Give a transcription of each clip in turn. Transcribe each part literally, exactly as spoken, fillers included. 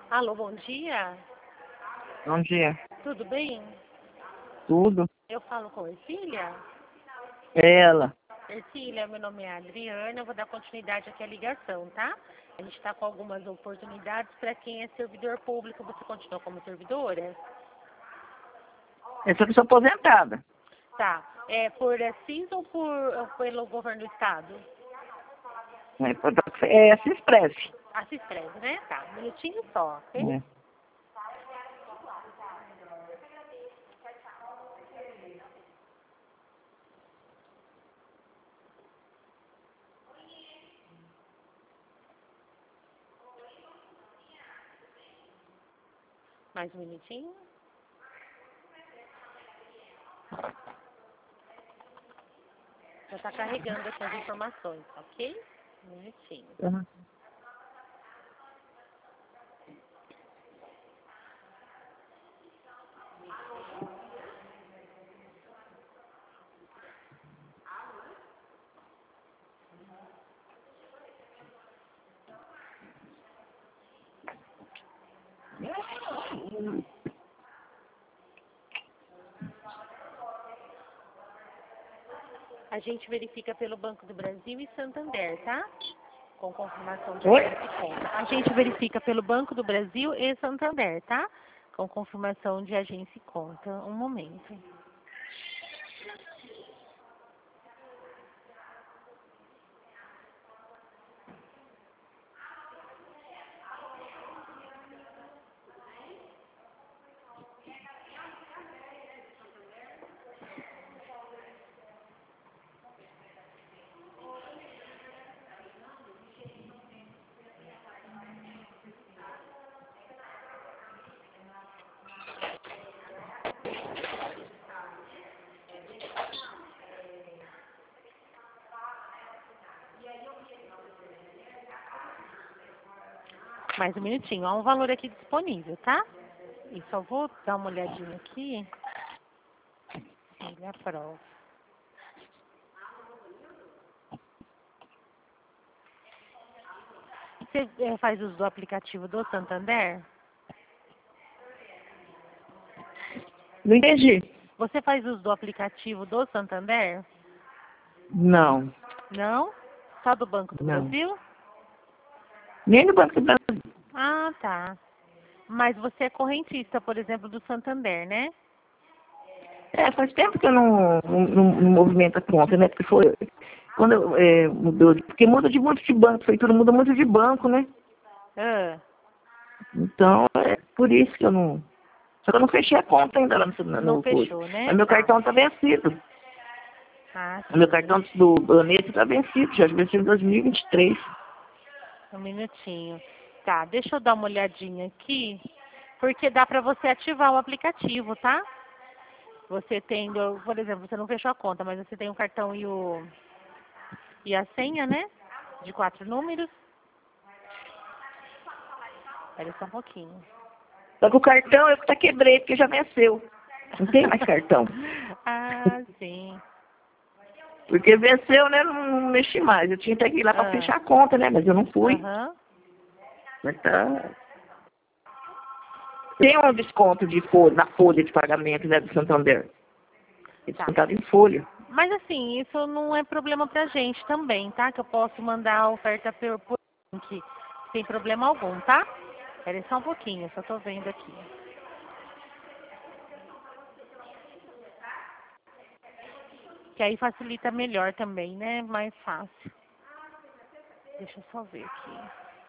Alô, bom dia. Bom dia. Tudo bem? Tudo? Eu falo com Ercília. É ela. Ercília, meu nome é Adriana, eu vou dar continuidade aqui à ligação, tá? A gente está com algumas oportunidades para quem é servidor público. Você continua como servidora? Eu sou pessoa aposentada. Tá. É por assis ou por, pelo governo do estado? É, é se expresse. Assis Preso, né? Tá. Um minutinho só, ok? É. Mais um minutinho. Já está carregando aqui as informações, ok? Um minutinho. Uhum. A gente verifica pelo Banco do Brasil e Santander, tá? Com confirmação de Oi? agência e conta. A gente verifica pelo Banco do Brasil e Santander, tá? Com confirmação de agência e conta. Um momento. Mais um minutinho. Há um valor aqui disponível, tá? E só vou dar uma olhadinha aqui. Ele aprova. Você eh, faz uso do aplicativo do Santander? Não entendi. Você faz uso do aplicativo do Santander? Não. Não? Só do Banco do Não. Brasil? Nem no Banco do Brasil. Ah, tá. Mas você é correntista, por exemplo, do Santander, né? É, faz tempo que eu não, não, não, não movimento a conta, né? Porque foi quando eu, é, mudou. Porque muda de muito de banco, a prefeitura muda muito de banco, né? Ah, Então, é por isso que eu não. Só que eu não fechei a conta ainda lá no, no, não no coisa. fechou, né? Mas meu Tá. cartão tá vencido. Ah, O meu sim. cartão do Banesco tá vencido, já venceu em dois mil e vinte e três. Um minutinho. Tá, deixa eu dar uma olhadinha aqui, porque dá pra você ativar o aplicativo, tá? Você tendo, por exemplo, você não fechou a conta, mas você tem o cartão e o e a senha, né? De quatro números. Espera só um pouquinho. Só que o cartão eu até quebrei, porque já venceu. Não tem mais cartão. Ah, sim. Porque venceu, né? Não, não mexi mais. Eu tinha até que ir lá para Ah, fechar a conta, né? Mas eu não fui. aham. Mas tá. Tem um desconto de folha, na folha de pagamento, né, do Santander. É Tá. descontado em folha. Mas assim, isso não é problema pra gente também, tá? Que eu posso mandar a oferta por, por link, sem problema algum, tá? Espera só um pouquinho, só tô vendo aqui. Que aí facilita melhor também, né? Mais fácil. Deixa eu só ver aqui.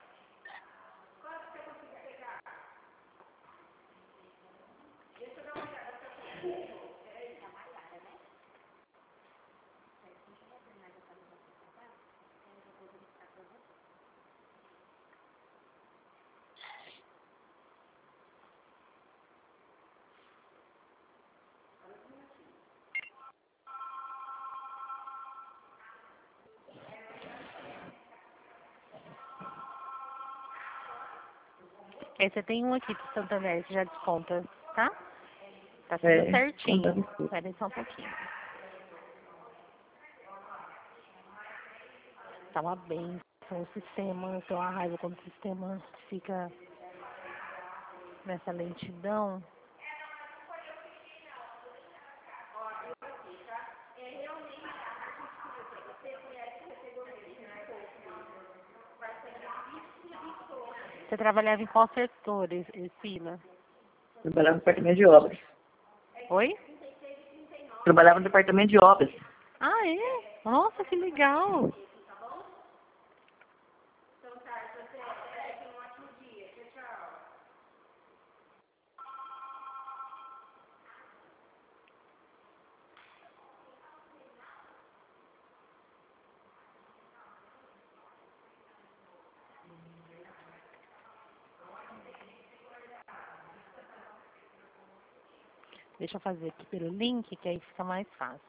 Aí você tem um aqui do Santander, que já desconta, tá? Tá tudo É, certinho. descontado em folha. Espera só um pouquinho. Tá uma benção o sistema, eu tenho uma raiva quando o sistema fica nessa lentidão. Você trabalhava em qual setor, Sila? Trabalhava no departamento de obras. Oi? Trabalhava no departamento de obras. Ah, é? Nossa, que legal! Deixa eu fazer aqui pelo link, que aí fica mais fácil.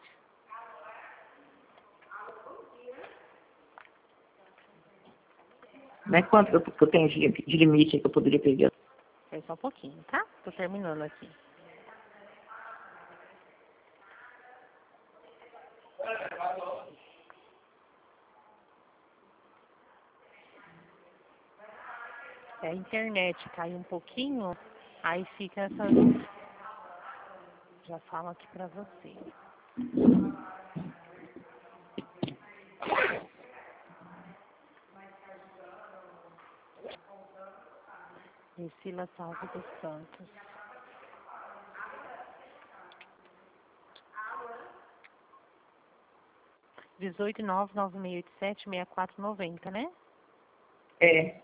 Mas quanto eu, que eu tenho de, de limite que eu poderia pegar? Espera só um pouquinho, tá? Tô terminando aqui. Se a internet cai um pouquinho, aí fica essas... Já falo aqui pra você. Priscila Salve dos Santos. dezoito nove nove seis oito sete seis quatro nove zero, né? É.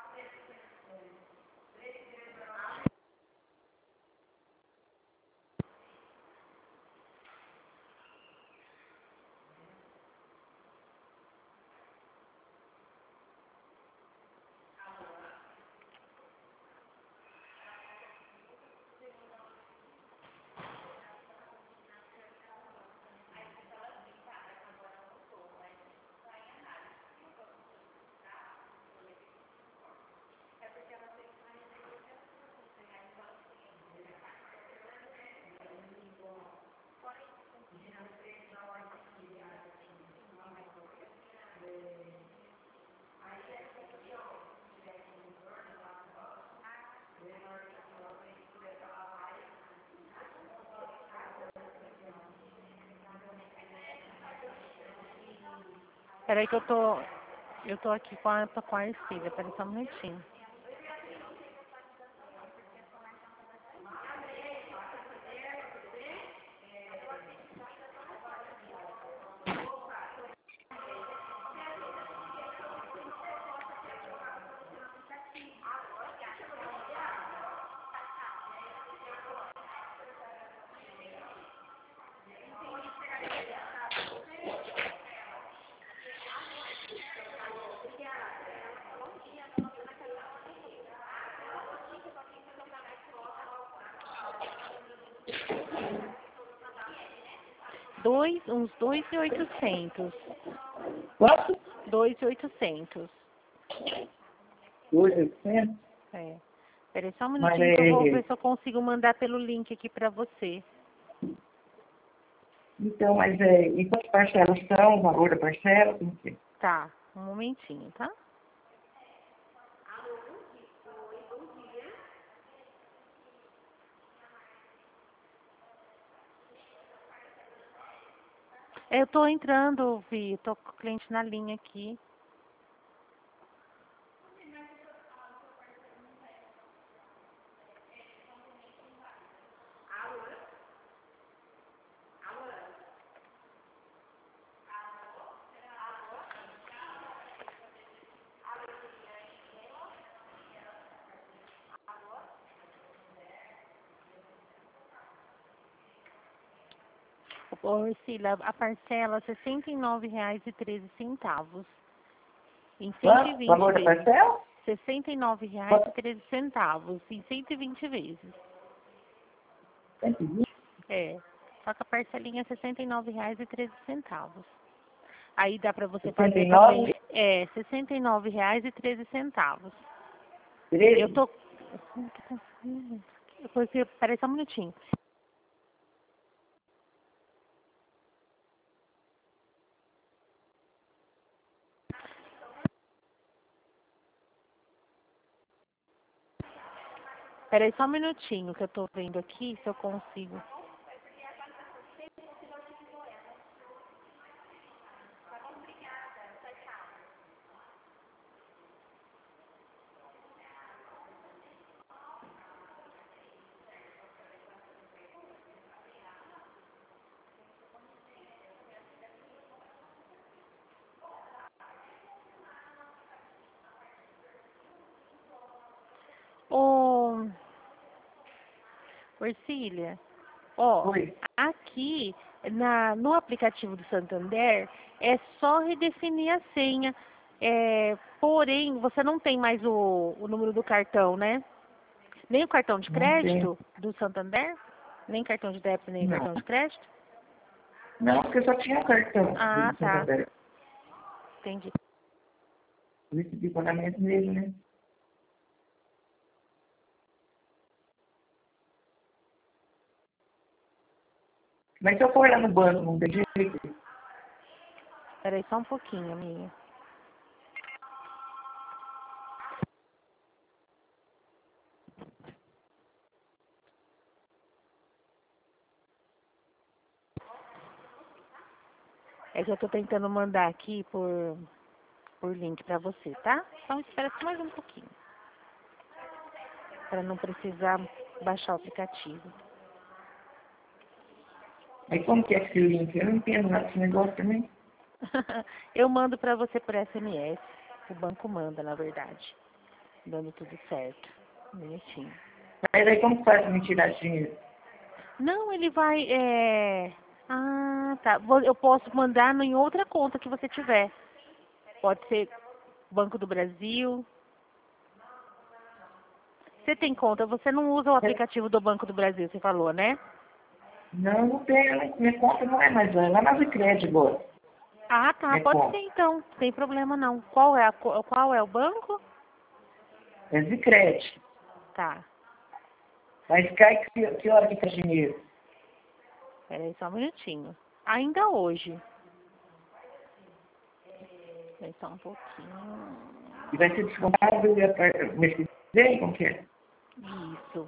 Peraí que eu tô... Eu tô aqui com a, com a Ercília. Peraí só um minutinho. Dois, uns dois e oitocentos. Quanto? Dois e oitocentos. Dois, oitocentos? É. Peraí só um Mas minutinho que eu vou é... ver se eu consigo mandar pelo link aqui pra você. Então, mas é... E quantas parcelas são? O valor da parcela? Como que é? Tá, um momentinho, tá? Eu tô entrando, Vi, tô com o cliente na linha aqui. Ô, Sila, a parcela é sessenta e nove reais e treze centavos. Em cento e Quanto? O vinte valor da vezes. parcela? sessenta e nove reais e treze centavos. Em cento e vinte vezes. cento e vinte? É. Só que a parcelinha é sessenta e nove reais e treze centavos. Aí dá pra você sessenta fazer e nove? também. É, sessenta e nove reais e treze centavos. treze? Eu tô. Porque, peraí só um minutinho. Peraí só um minutinho que eu tô vendo aqui se eu consigo. Ô, Orcília, ó, Oi. aqui na, no aplicativo do Santander é só redefinir a senha. É, porém, você não tem mais o, o número do cartão, né? Nem o cartão de Não tem. crédito do Santander? Nem cartão de débito, nem Não. cartão de crédito? Não, porque eu só tinha o cartão Ah, do tá. Santander. Entendi. Eu recebi pagamento nele, né? Mas se eu for lá no banco, não tem jeito. Peraí só um pouquinho, minha. É que eu tô tentando mandar aqui por, por link pra você, tá? Então espera só mais um pouquinho. Pra não precisar baixar o aplicativo. Aí como que é esse link? Eu não entendo nada desse negócio também. Eu mando pra você por S M S. O banco manda, na verdade. Dando tudo certo. Bonitinho. Mas aí como que faz pra me tirar esse dinheiro? Não, ele vai, é... Ah, tá. Vou- Eu posso mandar em outra conta que você tiver. Pode ser Banco do Brasil. Você tem conta, você não usa o aplicativo do Banco do Brasil, você falou, né? Não, não tem. né? Minha conta não é mais lá. É lá na Zicred agora. Ah, tá. Minha Pode ser conta. então. Sem problema não. Qual é, a, co- qual é o banco? É Zicred. Tá. Mas cai que, que hora que tá dinheiro? Peraí só um minutinho. Ainda hoje. Peraí só um pouquinho. E vai ser descontado a par- mês que vem? Como que é? Isso.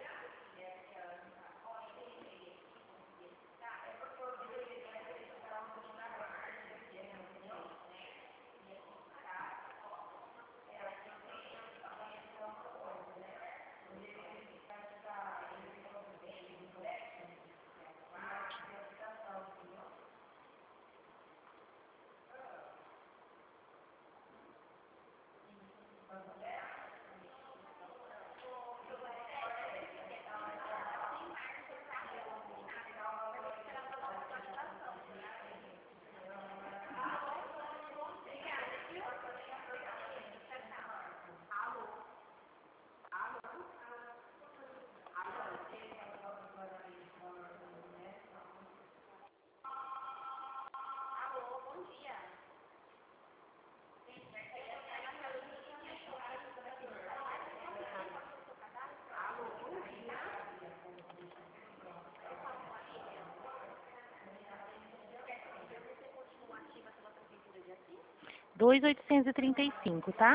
dois mil oitocentos e trinta e cinco, tá?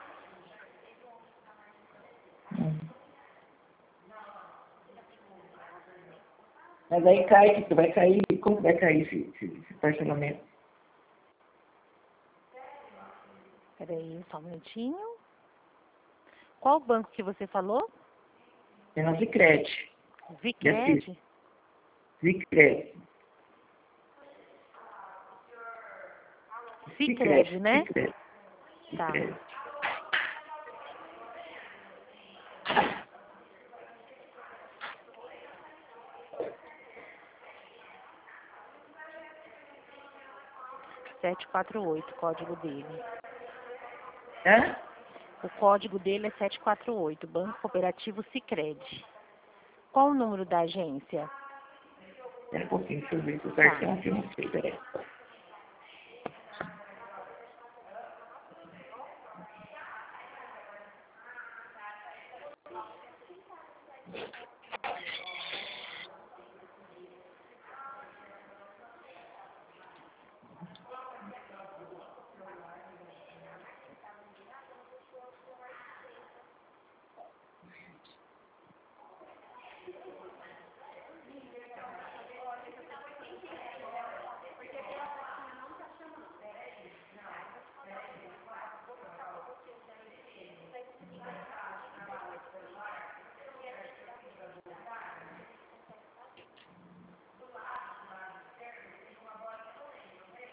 Hum. Mas aí cai, que vai cair, como que vai cair esse, esse, esse parcelamento? Peraí só um minutinho. Qual banco que você falou? É na Zicred. De Assis. Vicred? Zicred. Cicred, né? Zicred. Tá. Zicred. sete quatro oito, código dele. Hã? O código dele é sete quatro oito, Banco Cooperativo Cicred. Qual o número da agência? Espera um pouquinho, deixa eu ver se o Tá. cartão aqui eu não sei, peraí.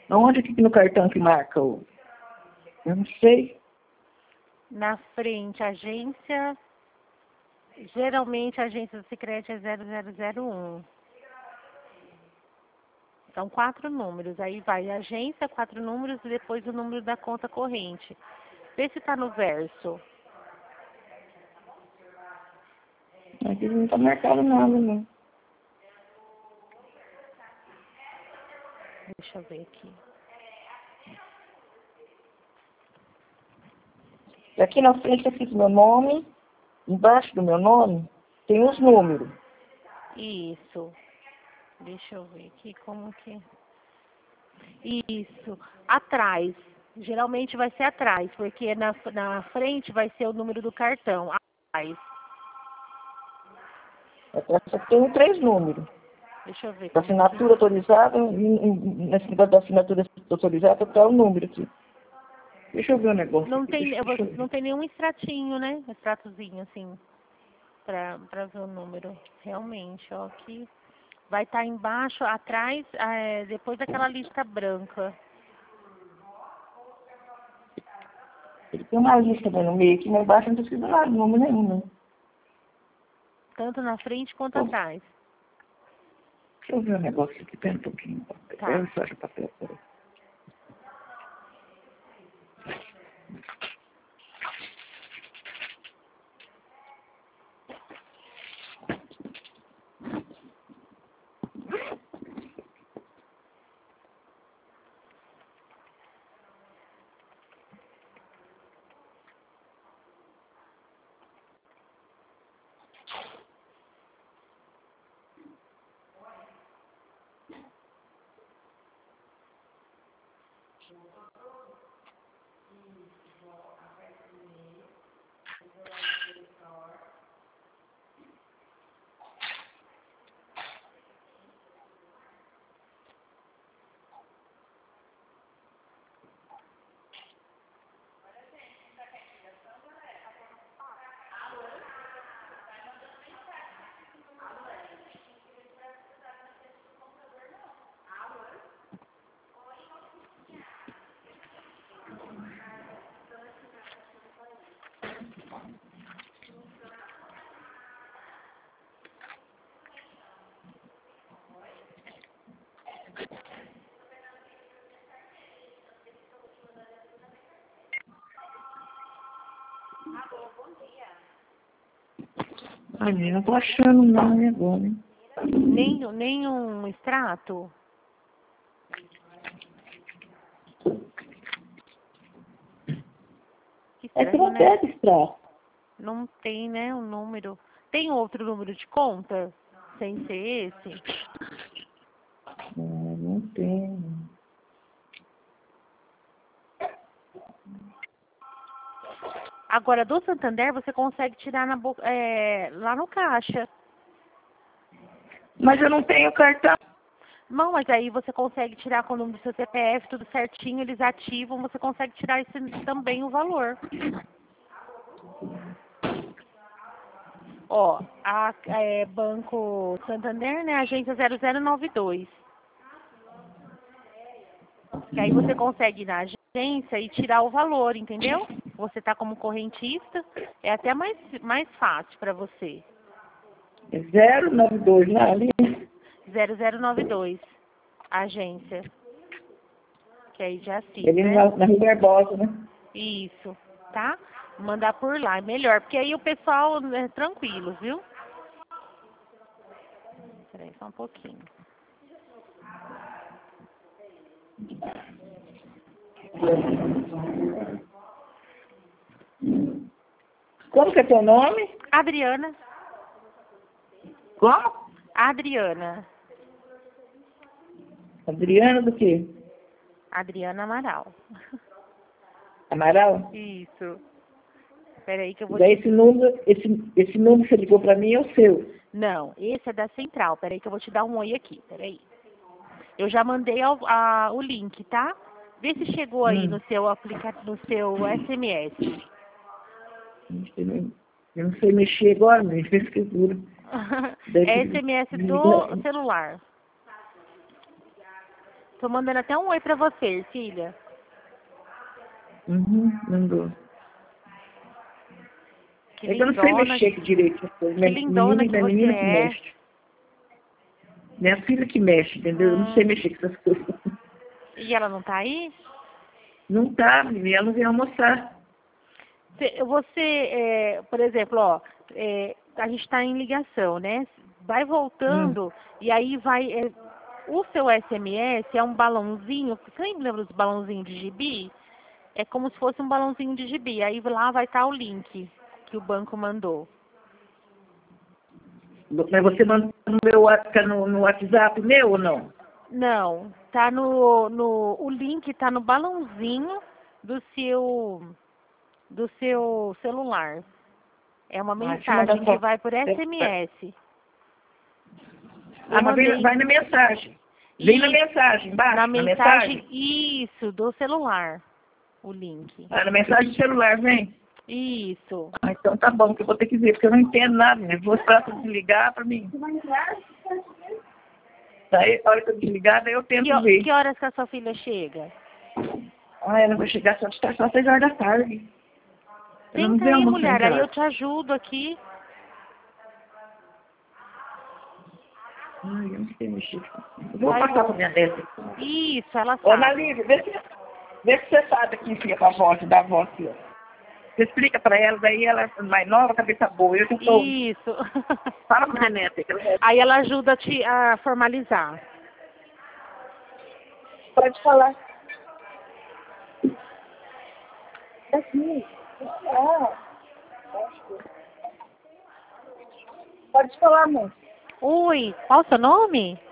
Onde aqui no cartão que marca o... Eu não sei. Na frente, agência... Geralmente a agência do Sicredi é zero zero zero um. São quatro números. Aí vai agência, quatro números e depois o número da conta corrente. Vê se tá no verso. Aqui não tá marcado nada, não. Deixa eu ver aqui. Aqui na frente eu fiz meu nome. Embaixo do meu nome tem os números. Isso. Deixa eu ver aqui como que... Isso. Atrás. Geralmente vai ser atrás, porque na, na frente vai ser o número do cartão. Atrás. Atrás só tem três números. Deixa eu ver. Da Como assinatura que... autorizada, nesse negócio da assinatura autorizada está o número aqui. Deixa eu ver o negócio. Não aqui. tem, Deixa, eu vou- deixa eu ver. não tem nenhum extratinho, né? Extratozinho, assim, pra, pra ver o número. Realmente, ó, aqui vai estar embaixo, atrás, é, depois daquela lista branca. Ele tem uma lista né, no meio aqui, mas embaixo não está escrito nada, número nenhum, né? Tanto na frente quanto Pô, atrás. deixa eu ver o negócio aqui, pera um pouquinho. Tá. Eu só acho o papel, peraí. Ai, menina, não tô achando não, né, agora, hein? Nem, nem um extrato? Que É que estranho, não né? deve estar. Não tem, né, um número. Tem outro número de conta? Sem ser esse? Não, não tem. Agora, do Santander, você consegue tirar na bo- é, lá no caixa. Mas eu não tenho cartão. Não, mas aí você consegue tirar com o número do seu C P F, tudo certinho, eles ativam, você consegue tirar esse, também o valor. Ó, a é, Banco Santander, né, agência zero zero nove dois. Que aí você consegue ir na agência e tirar o valor, entendeu? Você tá como correntista, é até mais, mais fácil para você. É zero nove dois, não é ali? zero zero nove dois, agência. Que aí já fiz, Ali né? na, na Rio Barbosa, né? Isso, tá? Mandar por lá, é melhor, porque aí o pessoal é tranquilo, viu? Peraí, só um pouquinho. Como que é teu nome? Adriana, Como? Adriana, Adriana do quê? Adriana Amaral. Amaral? Isso. Peraí que eu vou Daí te... esse número, esse, esse número que você ligou pra mim é o seu. Não, esse é da central. Peraí que eu vou te dar um oi aqui, peraí. Eu já mandei ao- a- o link, tá? Vê se chegou aí Hum. no seu aplica... no seu S M S. Eu não eu não sei mexer agora, nem pesquisura. É S M S do celular. Tô mandando até um oi pra você, filha. Uhum, mandou. Que É que eu não sei lindona, mexer aqui direito. que Minha lindona menina, que minha você menina que é. mexe. Minha filha que mexe, entendeu? Eu não sei Hum. mexer com essas coisas. E ela não tá aí? Não tá, menina, ela não vem almoçar. Cê- Você, é, por exemplo, ó, é, a gente está em ligação, né? Vai Hum. voltando e aí vai. é, o seu S M S é um balãozinho. Você lembra dos balãozinhos de gibi? É como se fosse um balãozinho de gibi. Aí lá vai estar o link que o banco mandou. Mas você manda no meu Whats- tá no, no WhatsApp meu ou não? Não, tá no, no, o link tá no balãozinho do seu, do seu celular. É uma Ah, deixa eu mandar mensagem que foto. vai por S M S. Eu Ah, mas vem, mandei vai na mensagem. Vem na isso, mensagem, na embaixo, na mensagem, mensagem. isso, do celular, o link. Ah, na mensagem do celular, vem. Isso. Ah, então tá bom, que eu vou ter que ver, porque eu não entendo nada, né? Vou esperar você desligar pra mim. Daí, a hora que eu desligar, daí eu Que, tento ho- ver. que horas que a sua filha chega? Ah, ela vai chegar só, só às seis horas da tarde. Ela não Tenta vem aí, almoçar em mulher, aí eu casa. te ajudo aqui. Ai, eu não sei mexer. Eu vou Vai passar vol- pra minha neta. Isso, ela Ô, Ana sabe. Lívia, vê se, vê se você sabe aqui, filha, com a voz, da voz, filha. Você explica pra ela, daí ela é mais nova, cabeça boa. Eu já tô... Isso. Fala pra minha neta. Que ela... Aí ela ajuda a te a formalizar. Pode falar. Daqui. Ah, pode falar, amor. Oi, qual o seu nome?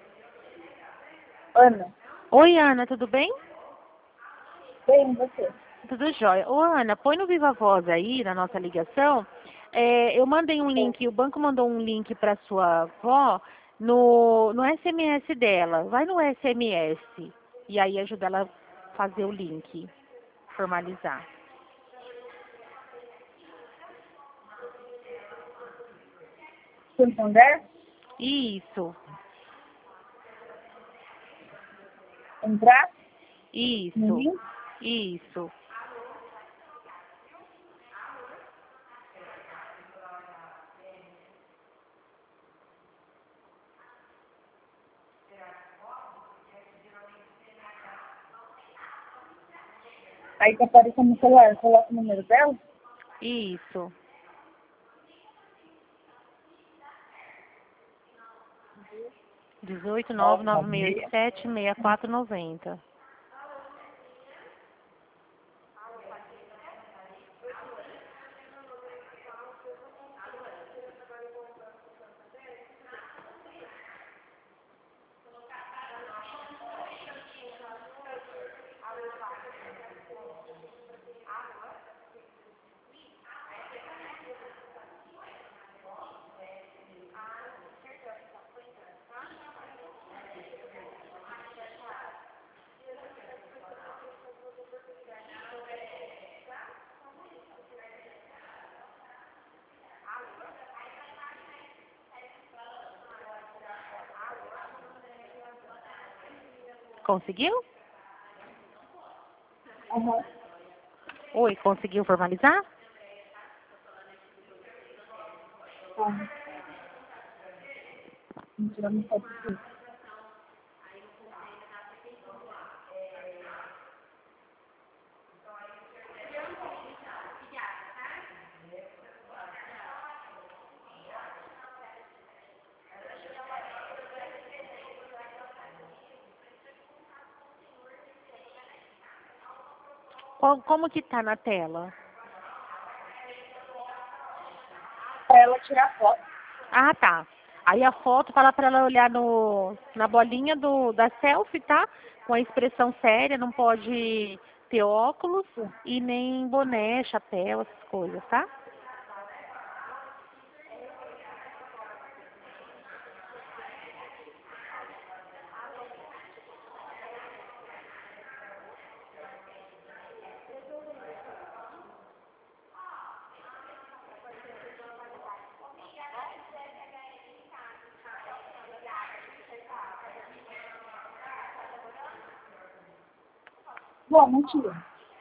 Ana, Oi, Ana, tudo bem? bem você. Tudo jóia. Ô, Ana, põe no Viva Voz aí, na nossa ligação. É, eu mandei um link, o banco mandou um link para sua avó no, no S M S dela. Vai no S M S e aí ajuda ela a fazer o link, formalizar. Santander? Isso, Entrar no isso, link? isso. Aí tá aparecendo no celular, coloca o número dela. Isso. dezoito, nove, nove nove nove seis oito seis. sete, seis quatro nove zero. Conseguiu? Aham. Oi, conseguiu formalizar? Aham. Vamos tirar uma foto aqui. Qual- Como que tá na tela? Pra ela tirar foto. Ah, tá. Aí a foto fala para ela olhar no, na bolinha do, da selfie, tá? Com a expressão séria, não pode ter óculos e nem boné, chapéu, essas coisas, tá? Bom, mentira.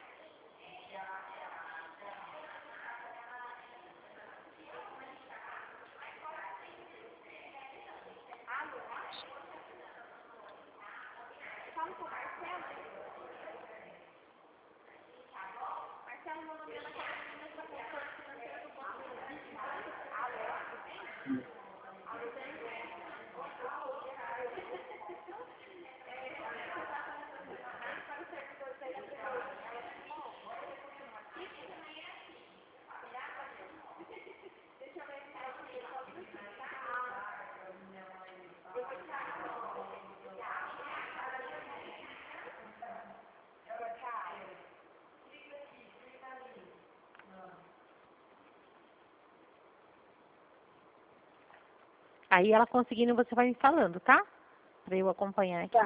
Aí ela conseguindo, você vai me falando, tá? Pra eu acompanhar aqui. Tá.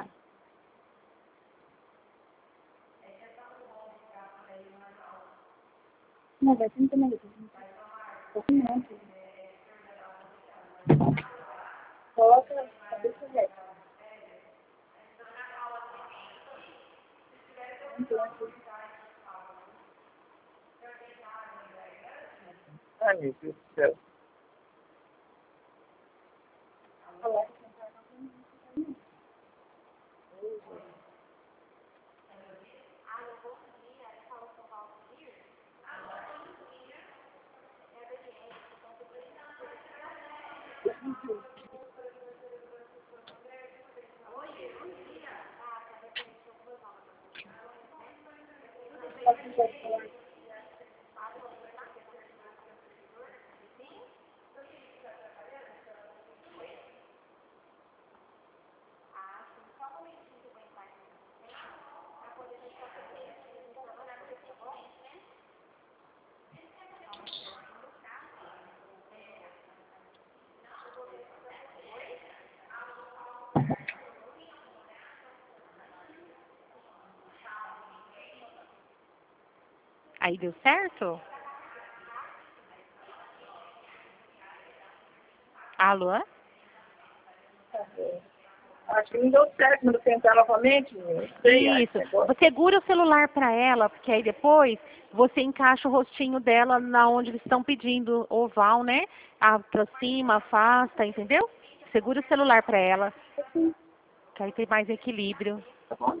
Não, vai ser muito melhor. Coloca a cabeça reta. Ai, meu Deus do céu. Aí deu certo? Alô? Acho que não deu certo quando tentar novamente. Não sei. Isso. Você segura o celular para ela, porque aí depois você encaixa o rostinho dela na onde eles estão pedindo oval, né? Aproxima, afasta, entendeu? Segura o celular para ela, que aí tem mais equilíbrio. Tá bom?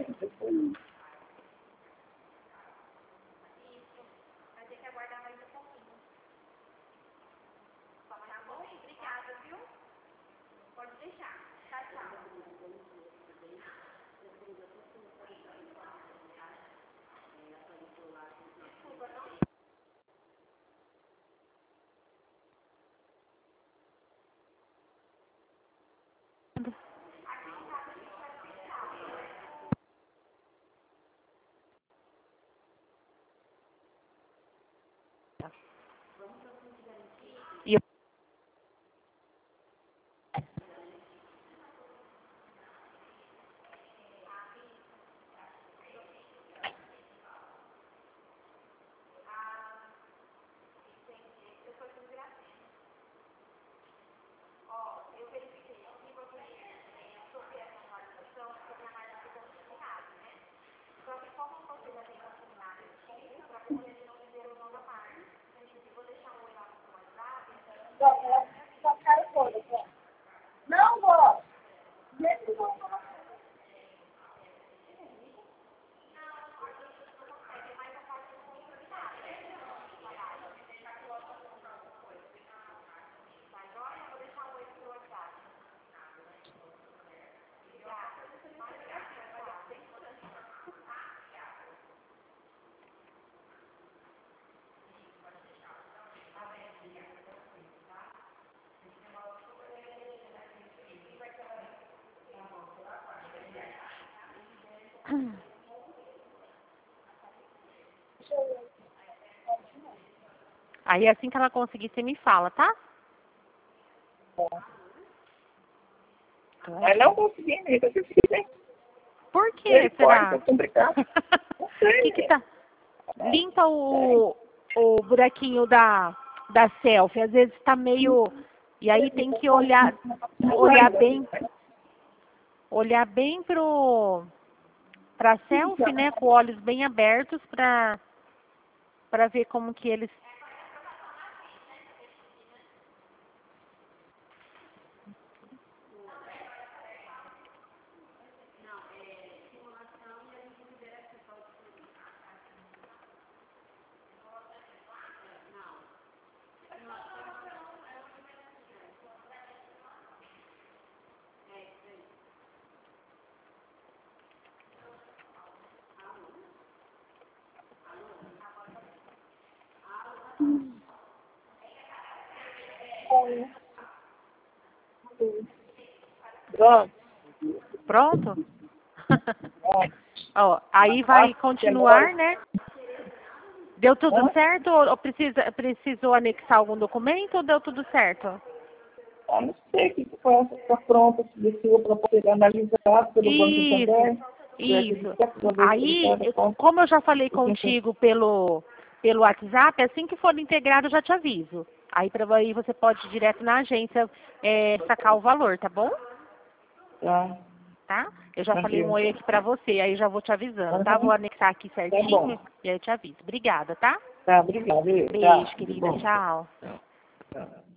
E eu... Não, vó. Aí assim que ela conseguir, você me fala, tá? Mas não consegui, né? Eu fiz, hein? Por que será? Pode, complicado. Não sei. que que tá? Limpa o, o buraquinho da, da selfie. Às vezes tá meio... E aí tem que olhar, olhar bem, olhar bem pro, para selfie, né, com olhos bem abertos para para ver como que eles... Pronto. Pronto? Ó, aí vai continuar, né? Deu tudo certo ou precisa, precisou anexar algum documento ou deu tudo certo? Ah, não sei o que foi essa está pronta, se desceu para poder analisar pelo Banco Santander. Isso, isso. Aí, como eu já falei contigo pelo, pelo WhatsApp, assim que for integrado eu já te aviso. Aí, pra, aí você pode ir direto na agência é, sacar o valor, tá bom? Tá. Tá? Eu já Tá falei um bem. oi aqui pra você, aí já vou te avisando, tá? Uhum. Vou anexar aqui Tá certinho bom. e aí eu te aviso. Obrigada, tá? Tá, obrigado. Beijo, Tá, querida. bom. Tchau. Tá.